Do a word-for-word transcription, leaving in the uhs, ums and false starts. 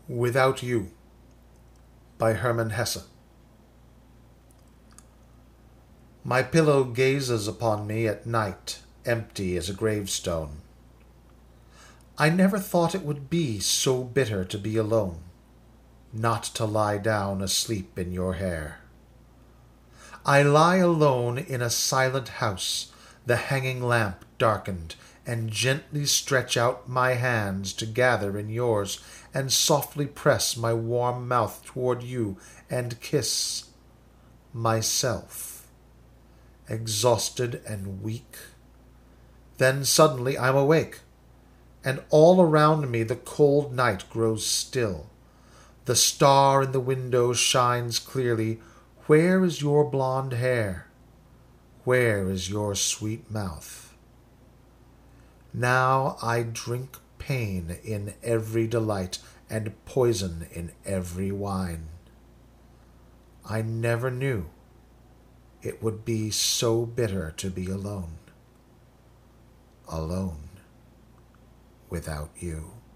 Without You by Hermann Hesse. My pillow gazes upon me at night, empty as a gravestone. I never thought it would be so bitter to be alone, not to lie down asleep in your hair. I lie alone in a silent house, the hanging lamp darkened, and gently stretch out my hands to gather in yours, and softly press my warm mouth toward you, and kiss myself, exhausted and weak. Then suddenly I'm awake, and all around me the cold night grows still. The star in the window shines clearly. Where is your blonde hair? Where is your sweet mouth? Now I drink pain in every delight, and poison in every wine. I never knew it would be so bitter to be alone, alone without you.